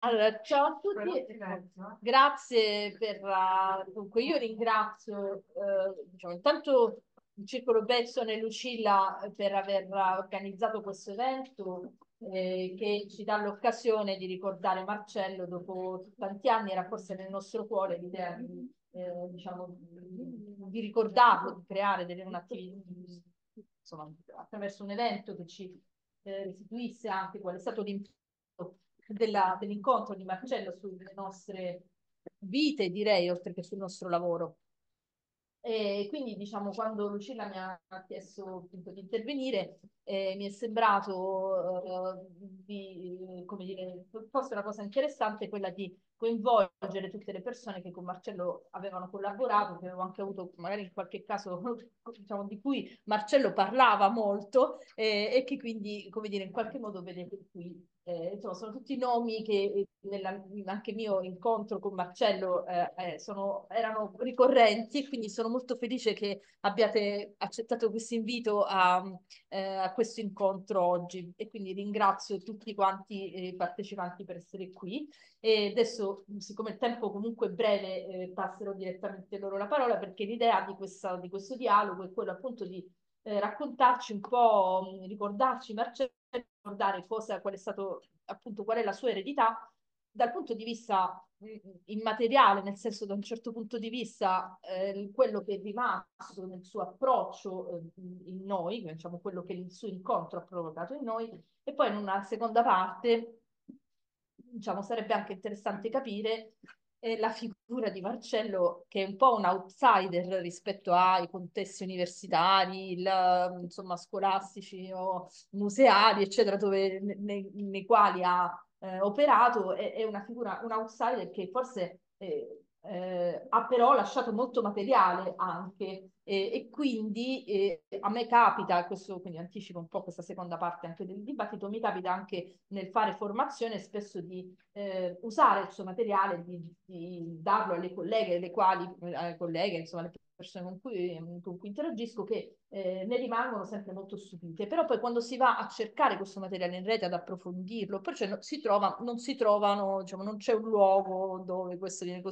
Allora, ciao a tutti, grazie dunque io ringrazio diciamo, intanto il Circolo Bezzo e Lucilla per aver organizzato questo evento che ci dà l'occasione di ricordare Marcello dopo tanti anni. Era forse nel nostro cuore l'idea diciamo, di ricordarlo, di creare un'attività, insomma, attraverso un evento che ci restituisse anche qual è stato l'impatto dell'incontro di Marcello sulle nostre vite, direi, oltre che sul nostro lavoro. E quindi, diciamo, quando Lucilla mi ha chiesto appunto di intervenire, mi è sembrato come dire, fosse una cosa interessante quella di coinvolgere tutte le persone che con Marcello avevano collaborato, che avevo anche avuto magari in qualche caso, diciamo, di cui Marcello parlava molto e che quindi, come dire, in qualche modo vedete qui. Insomma, sono tutti nomi che anche mio incontro con Marcello erano ricorrenti e quindi sono molto felice che abbiate accettato questo invito a questo incontro oggi e quindi ringrazio tutti quanti i partecipanti per essere qui. E adesso, siccome il tempo comunque è breve, passerò direttamente loro la parola perché l'idea di questo dialogo è quello appunto di raccontarci un po', ricordarci Marcello, ricordare qual è stato appunto qual è la sua eredità dal punto di vista immateriale, nel senso da un certo punto di vista quello che è rimasto nel suo approccio in noi, diciamo quello che il suo incontro ha provocato in noi, e poi in una seconda parte, diciamo, sarebbe anche interessante capire la figura di Marcello, che è un po' un outsider rispetto ai contesti universitari, insomma, scolastici o museali, eccetera, nei quali ha operato, è una figura, un outsider che forse ha però lasciato molto materiale anche e quindi a me capita, questo quindi anticipo un po' questa seconda parte anche del dibattito, mi capita anche nel fare formazione spesso di usare il suo materiale, di darlo alle colleghe, alle colleghe, insomma, alle persone con cui interagisco, che ne rimangono sempre molto stupite. Però poi quando si va a cercare questo materiale in rete, ad approfondirlo, poi cioè, non si trovano, diciamo, non c'è un luogo dove questo viene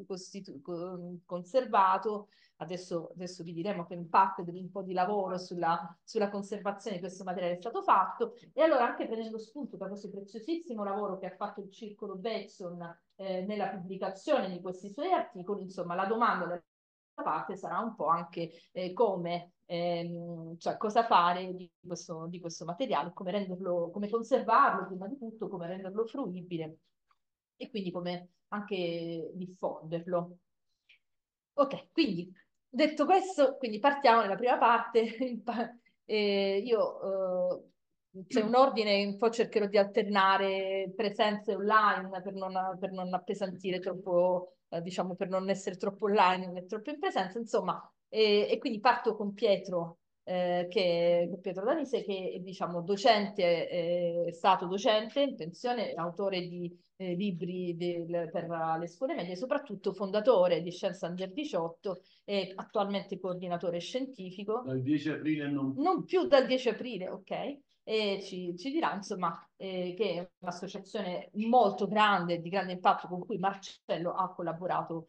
conservato. Adesso vi diremo che impatto di un po' di lavoro sulla conservazione di questo materiale è stato fatto. E allora, anche prendendo spunto da questo preziosissimo lavoro che ha fatto il Circolo Bezzo nella pubblicazione di questi suoi articoli, insomma, la domanda della parte sarà un po' anche cioè cosa fare di questo materiale, come renderlo, come conservarlo prima di tutto, come renderlo fruibile e quindi come anche diffonderlo. Ok, quindi detto questo, quindi partiamo nella prima parte. C'è un ordine, un po' cercherò di alternare presenze online per non appesantire troppo, diciamo, per non essere troppo online, né troppo in presenza, insomma, e quindi parto con Pietro, Pietro Danise, che è, diciamo, docente, è stato docente in pensione, autore di libri per le scuole medie, soprattutto fondatore di Scienza Under 18 e attualmente coordinatore scientifico. Dal 10 aprile non più dal 10 aprile, ok? E ci dirà insomma che è un'associazione molto grande, di grande impatto con cui Marcello ha collaborato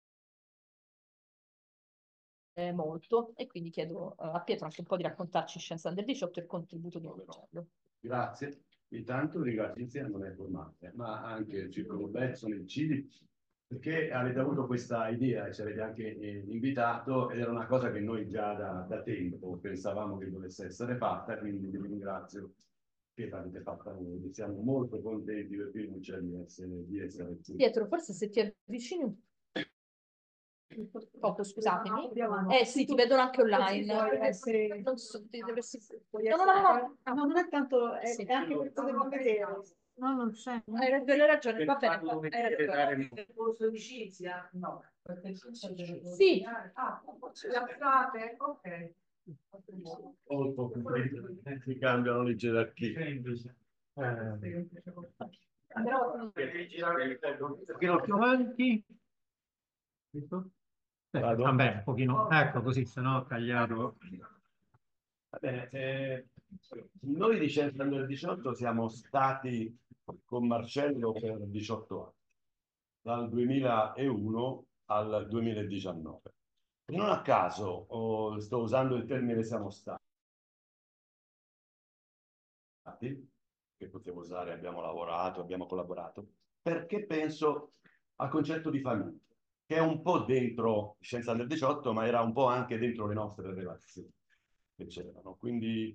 molto e quindi chiedo a Pietro anche un po' di raccontarci Scienza Under 18 e il contributo di Marcello. Grazie. Intanto ringrazio insieme non è formale, ma anche il Circolo Bezzo nel CIDI, perché avete avuto questa idea e ci avete anche invitato ed era una cosa che noi già da tempo pensavamo che dovesse essere fatta, quindi vi ringrazio che l'avete fatta voi. Siamo molto contenti per fiducia di essere qui. Pietro, forse se ti avvicini un poco, scusatemi. Sì, ti vedono anche online. Non so, non è tanto, sì. è anche questo devo vedere. No, non c'è. Hai ragione, va bene. Hai ragione. No. Sì. Ok. Molto si cambiano le gerarchie. Pochino più avanti. Vabbè, un pochino, ecco così, se no ho tagliato. Va bene, noi di Scienza Under 18 siamo stati con Marcello per 18 anni, dal 2001 al 2019. E non a caso sto usando il termine siamo stati, che potevo usare, abbiamo lavorato, abbiamo collaborato, perché penso al concetto di famiglia, che è un po' dentro Scienza del 18, ma era un po' anche dentro le nostre relazioni che c'erano. Quindi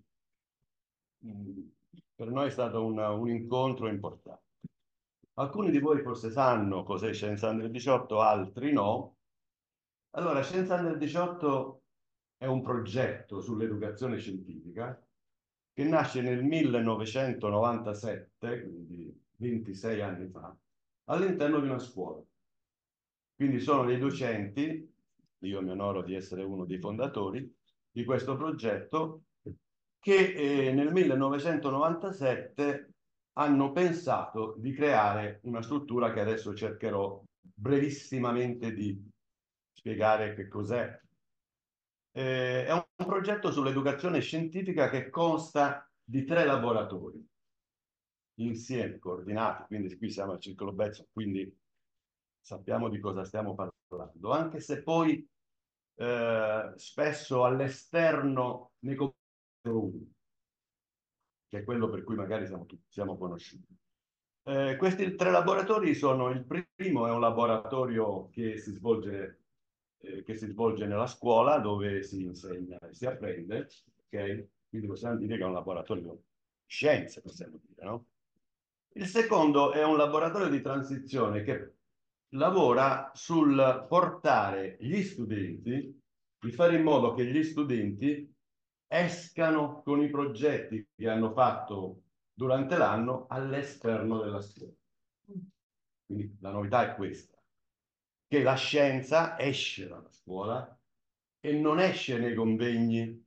per noi è stato un incontro importante. Alcuni di voi forse sanno cos'è Scienza Under 18, altri no. Allora, Scienza Under 18 è un progetto sull'educazione scientifica che nasce nel 1997, quindi 26 anni fa, all'interno di una scuola. Quindi sono dei docenti, io mi onoro di essere uno dei fondatori di questo progetto, che nel 1997 hanno pensato di creare una struttura che adesso cercherò brevissimamente di spiegare che cos'è. È un progetto sull'educazione scientifica che consta di 3 laboratori insieme, coordinati, quindi qui siamo al Circolo Bezzo, quindi sappiamo di cosa stiamo parlando, anche se poi spesso all'esterno ne conosciamo uno, che è quello per cui magari siamo conosciuti. Questi 3 laboratori sono: il primo è un laboratorio che si svolge nella scuola, dove si insegna e si apprende, ok? Quindi possiamo dire che è un laboratorio di scienze, possiamo dire, no? Il secondo è un laboratorio di transizione che lavora sul portare gli studenti, di fare in modo che gli studenti escano con i progetti che hanno fatto durante l'anno all'esterno della scuola. Quindi la novità è questa, che la scienza esce dalla scuola e non esce nei convegni,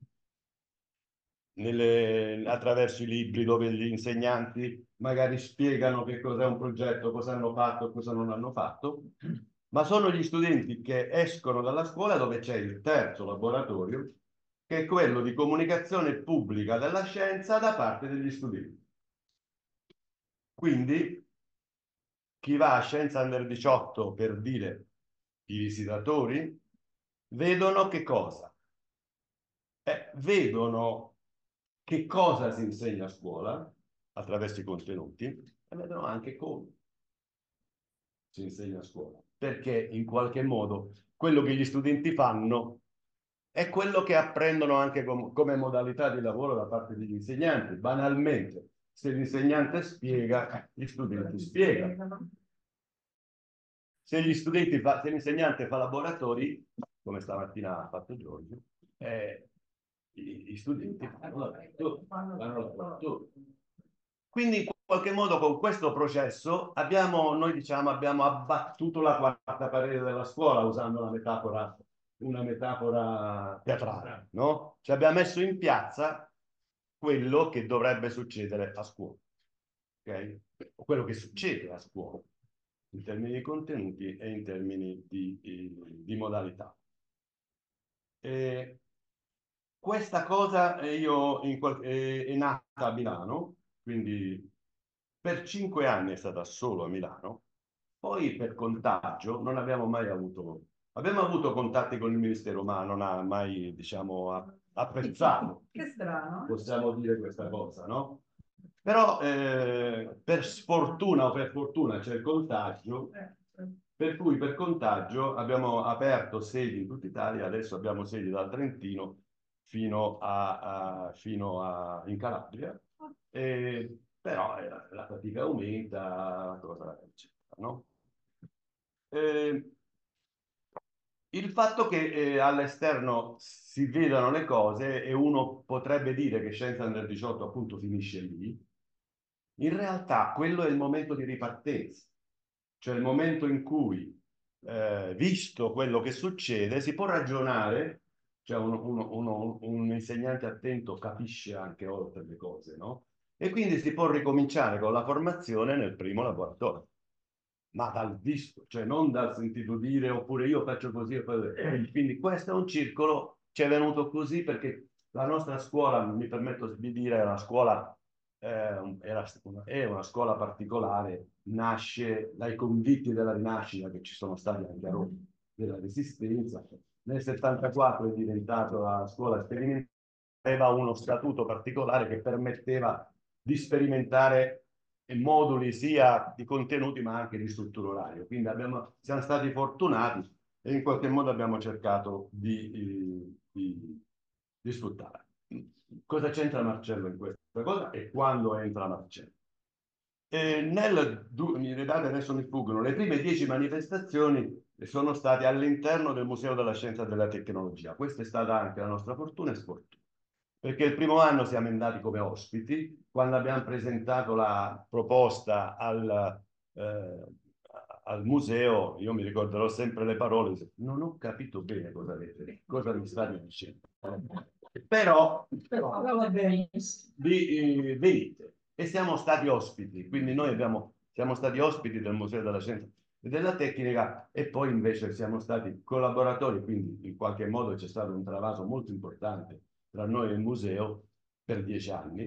attraverso i libri dove gli insegnanti magari spiegano che cos'è un progetto, cosa hanno fatto e cosa non hanno fatto, ma sono gli studenti che escono dalla scuola, dove c'è il terzo laboratorio, che è quello di comunicazione pubblica della scienza da parte degli studenti. Quindi chi va a Scienza Under 18, per dire i visitatori, vedono che cosa? Vedono che cosa si insegna a scuola attraverso i contenuti e vedono anche come si insegna a scuola, perché in qualche modo quello che gli studenti fanno è quello che apprendono anche come modalità di lavoro da parte degli insegnanti. Banalmente, se l'insegnante spiega, gli studenti spiegano. Se l'insegnante fa laboratori, come stamattina ha fatto Giorgio, gli studenti fanno laboratori. Quindi in qualche modo con questo processo noi diciamo abbiamo abbattuto la quarta parete della scuola, usando una metafora teatrale, no? Ci abbiamo messo in piazza quello che dovrebbe succedere a scuola, ok? O quello che succede a scuola, in termini di contenuti e in termini di modalità. Questa cosa è nata a Milano, quindi per 5 anni è stata solo a Milano, poi per contagio non abbiamo mai abbiamo avuto contatti con il Ministero, ma non ha mai, diciamo, apprezzato. Che strano. Possiamo dire questa cosa, no? Però per sfortuna o per fortuna c'è il contagio, per cui per contagio abbiamo aperto sedi in tutta Italia, adesso abbiamo sedi dal Trentino in Calabria, però la fatica aumenta, cosa, eccetera, no? Il fatto che all'esterno si vedano le cose e uno potrebbe dire che Scienza Under 18 appunto finisce lì, in realtà quello è il momento di ripartenza, cioè il momento in cui, visto quello che succede, si può ragionare, cioè un insegnante attento capisce anche oltre le cose, no? E quindi si può ricominciare con la formazione nel primo laboratorio, ma dal visto, cioè non dal sentito dire oppure io faccio così e poi... Quindi questo è un circolo, ci è venuto così perché la nostra scuola, mi permetto di dire, è una scuola è una scuola particolare, nasce dai convitti della rinascita che ci sono stati anche a Roma, della Resistenza. Nel 74 è diventata la scuola sperimentale, aveva uno statuto particolare che permetteva di sperimentare moduli sia di contenuti ma anche di struttura oraria. Quindi siamo stati fortunati e in qualche modo abbiamo cercato di sfruttare. Cosa c'entra Marcello in questa cosa e quando entra Marcello? Le date adesso mi sfuggono, le prime 10 manifestazioni sono state all'interno del Museo della Scienza e della Tecnologia. Questa è stata anche la nostra fortuna e sfortuna, perché il primo anno siamo andati come ospiti, quando abbiamo presentato la proposta eh, al museo, io mi ricorderò sempre le parole, non ho capito bene cosa avete, cosa mi state dicendo. Però venite e siamo stati ospiti, quindi siamo stati ospiti del Museo della Scienza e della Tecnica e poi invece siamo stati collaboratori, quindi in qualche modo c'è stato un travaso molto importante tra noi e il museo per 10 anni.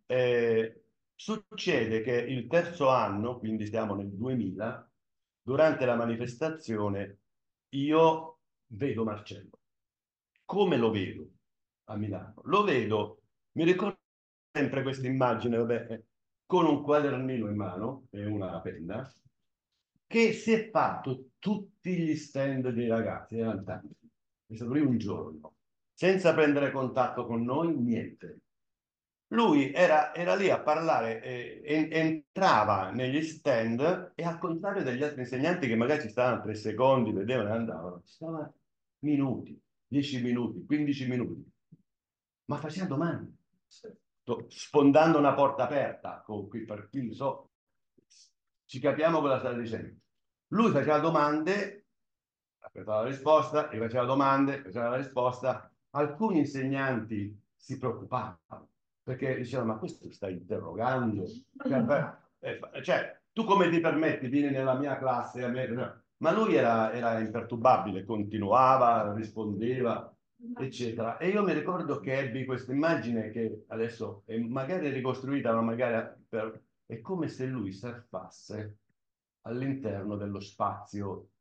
Succede che il terzo anno, quindi siamo nel 2000, durante la manifestazione io vedo Marcello. Come lo vedo a Milano? Lo vedo, mi ricordo sempre questa immagine, vabbè, con un quadernino in mano e una penna, che si è fatto tutti gli stand dei ragazzi, erano tanti, è stato lì un giorno, senza prendere contatto con noi, niente. Lui era lì a parlare, entrava negli stand e al contrario degli altri insegnanti che magari ci stavano 3 secondi, vedevano e andavano, ci stava minuti, 10 minuti, 15 minuti, ma faceva domande, sfondando una porta aperta, per chi so, ci capiamo cosa sta dicendo. Lui faceva domande, aspettava la risposta, rifaceva domande, faceva la risposta. Alcuni insegnanti si preoccupavano perché dicevano: ma questo sta interrogando? Cioè, tu come ti permetti? Vieni nella mia classe, ma lui era imperturbabile, continuava, rispondeva, eccetera. E io mi ricordo che ebbi questa immagine che adesso è magari ricostruita, ma magari è come se lui surfasse all'interno dello spazio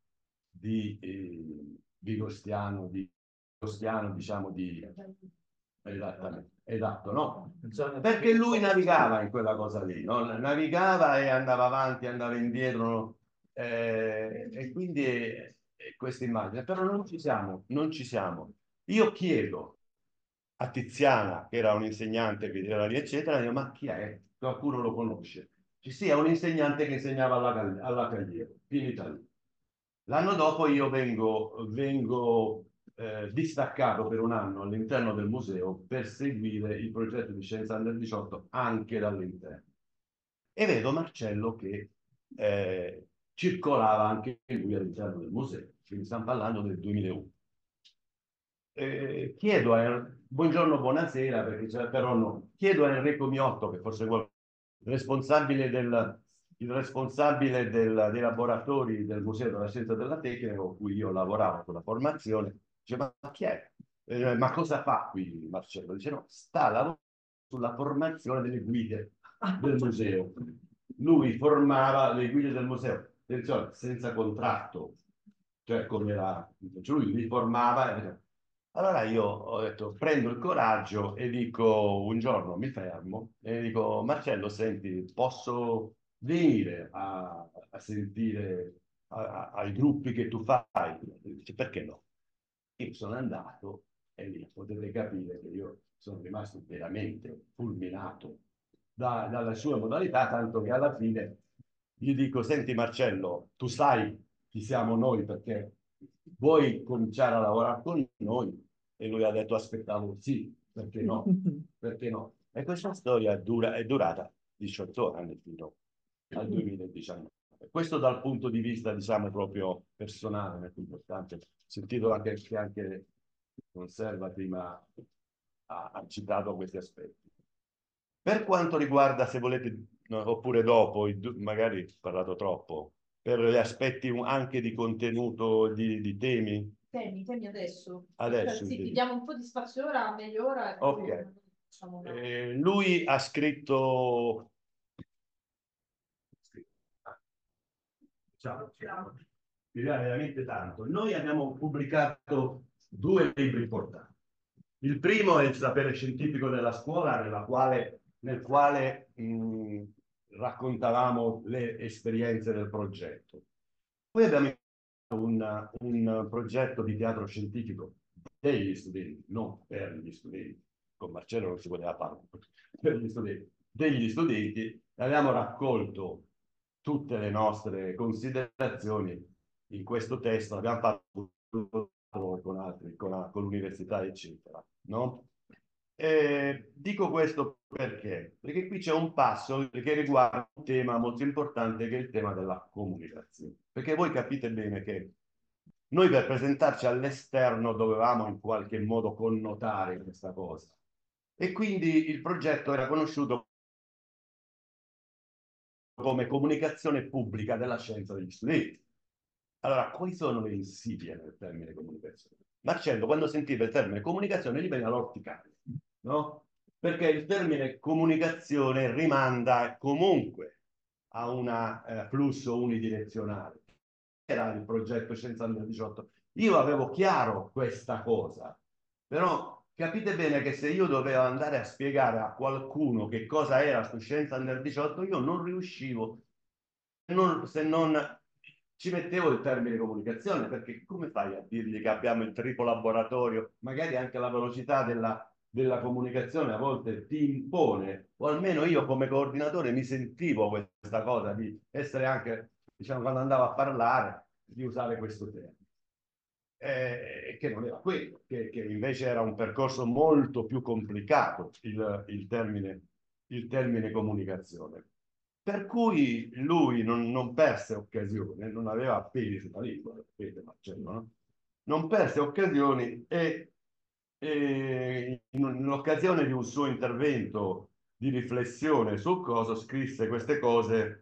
di Costiano, diciamo esatto, no? Perché lui navigava in quella cosa lì, no? Navigava e andava avanti, andava indietro, no? E quindi questa immagine, però non ci siamo. Io chiedo a Tiziana, che era un insegnante che era lì, eccetera, dico, ma chi è? Qualcuno lo conosce? Ci sia un insegnante che insegnava alla Cagliero, in Italia. L'anno dopo io vengo distaccato per un anno all'interno del museo per seguire il progetto di Scienza Under 18 anche dall'interno. E vedo Marcello che circolava anche lui all'interno del museo, quindi stiamo parlando del 2001. Chiedo buongiorno, buonasera, perché però no, chiedo a Enrico Miotto, che forse il responsabile dei laboratori del Museo della Scienza e della Tecnica, con cui io lavoravo con la formazione, dice: ma chi è? Ma cosa fa qui Marcello? Dice: no, sta lavorando sulla formazione delle guide del museo. Lui formava le guide del museo, attenzione, senza contratto, cioè come era, cioè lui li formava. Allora io ho detto, prendo il coraggio e dico, un giorno mi fermo e dico: Marcello, senti, posso venire a sentire ai gruppi che tu fai? Dice: perché no? Io sono andato e lì potete capire che io sono rimasto veramente fulminato dalle sue modalità, tanto che alla fine gli dico: senti Marcello, tu sai chi siamo noi, perché vuoi cominciare a lavorare con noi? E lui ha detto: aspettavo, sì, perché no? Perché no? E questa storia è durata 18 anni fino al 2019. Questo dal punto di vista, diciamo, proprio personale, molto importante. Ho sentito anche che anche Conserva prima ha citato questi aspetti. Per quanto riguarda, se volete, no, oppure dopo, magari ho parlato troppo, per gli aspetti anche di contenuto, di temi. Temi adesso. Adesso, Sì, ti diamo un po' di spazio ora, meglio ora. Ok. Lui ha scritto... veramente tanto. Noi abbiamo pubblicato 2 libri importanti. Il primo è il sapere scientifico della scuola, nel quale raccontavamo le esperienze del progetto. Poi abbiamo un progetto di teatro scientifico degli studenti, non per gli studenti. Con Marcello non si poteva fare per gli studenti. Degli studenti abbiamo raccolto tutte le nostre considerazioni in questo testo, abbiamo fatto con altri, con l'università, eccetera, no? Dico questo perché? Perché qui c'è un passo che riguarda un tema molto importante che è il tema della comunicazione. Perché voi capite bene che noi per presentarci all'esterno dovevamo in qualche modo connotare questa cosa. E quindi il progetto era conosciuto come comunicazione pubblica della scienza degli studenti. Allora, quali sono le insidie nel termine comunicazione? Marcello, quando sentiva il termine comunicazione, gli veniva l'orticaria, no? Perché il termine comunicazione rimanda comunque a un flusso unidirezionale. Era il progetto Scienza Under 18. Io avevo chiaro questa cosa, però capite bene che se io dovevo andare a spiegare a qualcuno che cosa era su Scienza Under 18, io non riuscivo, se non ci mettevo il termine comunicazione, perché come fai a dirgli che abbiamo il triplo laboratorio? Magari anche la velocità della comunicazione a volte ti impone, o almeno io come coordinatore mi sentivo questa cosa di essere anche, diciamo, quando andavo a parlare, di usare questo termine. Che non era quello, che invece era un percorso molto più complicato, il termine comunicazione. Per cui lui non perse occasione, non aveva appesi sulla lingua, sapete, Marcello, no? Non perse occasioni e in l'occasione di un suo intervento di riflessione sul coso scrisse queste cose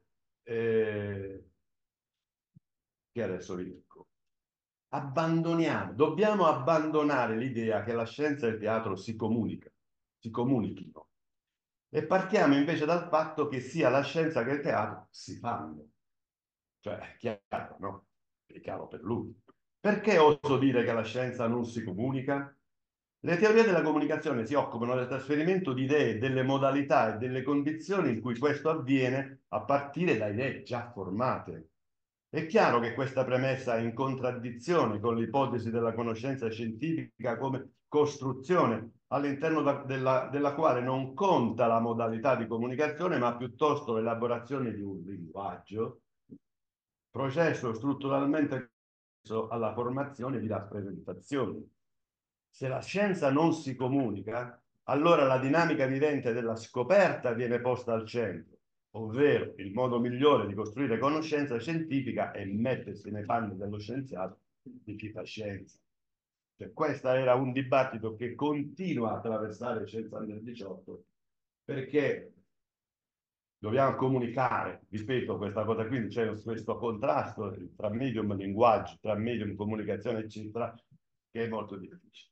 che adesso vi dico. Dobbiamo abbandonare l'idea che la scienza e il teatro si comunichino. E partiamo invece dal fatto che sia la scienza che il teatro si fanno. Cioè, è chiaro, no? È chiaro per lui. Perché oso dire che la scienza non si comunica? Le teorie della comunicazione si occupano del trasferimento di idee, delle modalità e delle condizioni in cui questo avviene a partire da idee già formate. È chiaro che questa premessa è in contraddizione con l'ipotesi della conoscenza scientifica come costruzione, all'interno della quale non conta la modalità di comunicazione, ma piuttosto l'elaborazione di un linguaggio, processo strutturalmente alla formazione di rappresentazioni. Se la scienza non si comunica, allora la dinamica vivente della scoperta viene posta al centro, ovvero il modo migliore di costruire conoscenza scientifica è mettersi nei panni dello scienziato di chi fa scienza. Cioè, questo era un dibattito che continua a attraversare Scienza Under 18, perché dobbiamo comunicare, ripeto, questa cosa qui, c'è questo contrasto tra medium linguaggio, tra medium comunicazione, eccetera, che è molto difficile.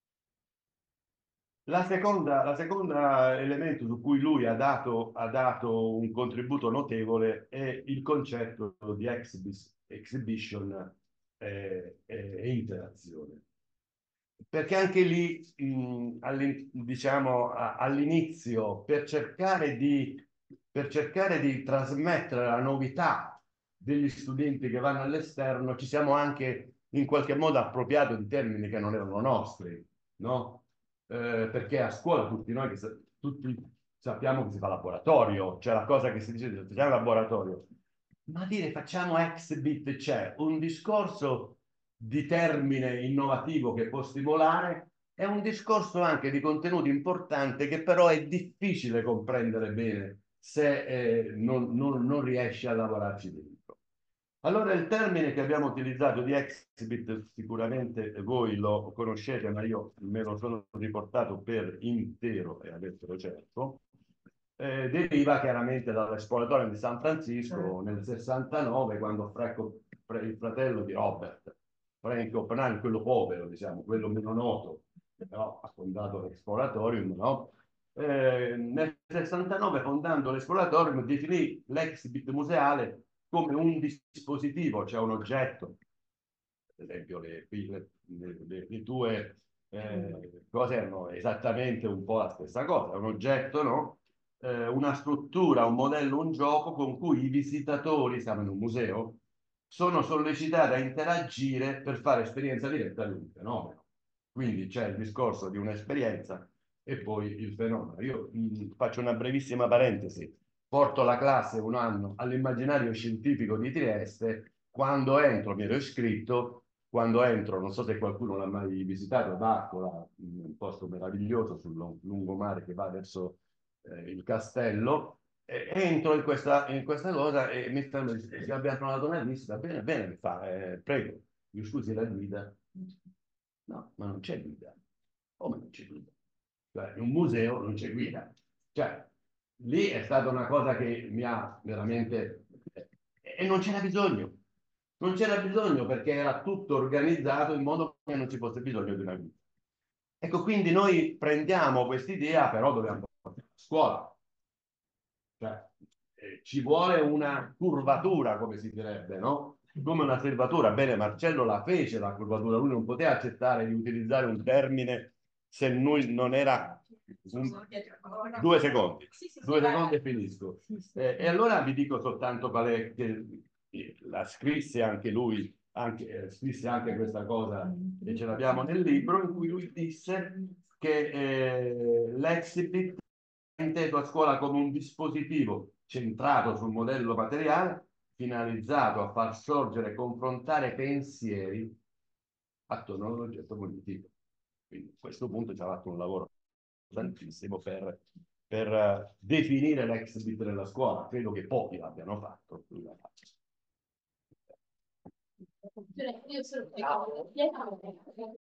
La seconda elemento su cui lui ha dato un contributo notevole è il concetto di exhibition e interazione. Perché anche lì, diciamo, all'inizio, per cercare di trasmettere la novità degli studenti che vanno all'esterno, ci siamo anche in qualche modo appropriati di termini che non erano nostri, no? Perché a scuola tutti sappiamo che si fa laboratorio, cioè la cosa che si dice, facciamo laboratorio, ma dire facciamo exhibit c'è un discorso di termine innovativo che può stimolare, è un discorso anche di contenuto importante che però è difficile comprendere bene se non riesci a lavorarci dentro. Allora il termine che abbiamo utilizzato di exhibit, sicuramente voi lo conoscete, ma io me lo sono riportato per intero e adesso lo cerco, deriva chiaramente dall'esploratore di San Francisco nel 69, quando il fratello di Robert, Frank Oppenheimer, quello povero, diciamo, quello meno noto, però ha fondato l'Exploratorium, no? nel 69, fondando l'Esploratorium, definì l'exhibit museale come un dispositivo, cioè un oggetto. Ad esempio, le tue cose erano esattamente un po' la stessa cosa, un oggetto, no? Una struttura, un modello, un gioco con cui i visitatori, siamo in un museo, sono sollecitati a interagire per fare esperienza diretta di un fenomeno. Quindi c'è il discorso di un'esperienza e poi il fenomeno. Io faccio una brevissima parentesi. Porto la classe un anno all'immaginario scientifico di Trieste. Quando entro, mi ero iscritto, quando entro, non so se qualcuno l'ha mai visitato, D'Accola, un posto meraviglioso sul lungomare che va verso il castello, entro in questa cosa e mi stanno dicendo, se abbiamo trovato una lista, bene, bene, mi fa, prego, mi scusi la guida. No, ma non c'è guida. Come non c'è guida? Cioè, in un museo non c'è guida. Cioè, lì è stata una cosa che mi ha veramente... E non c'era bisogno. Non c'era bisogno perché era tutto organizzato in modo che non ci fosse bisogno di una guida. Ecco, quindi noi prendiamo quest'idea, però dobbiamo portarla a scuola. Cioè, ci vuole una curvatura, come si direbbe, no? Come una servatura. Bene, Marcello la fece la curvatura, lui non poteva accettare di utilizzare un termine se lui non era... Due secondi, due secondi e finisco. E allora vi dico soltanto qual è che la scrisse anche lui, scrisse anche questa cosa e ce l'abbiamo nel libro, in cui lui disse che l'exhibit è inteso a scuola come un dispositivo centrato sul modello materiale, finalizzato a far sorgere e confrontare pensieri attorno all'oggetto cognitivo. Quindi a questo punto ci ha fatto un lavoro tantissimo per definire l'exhibit nella scuola. Credo che pochi l'abbiano fatto. Io sono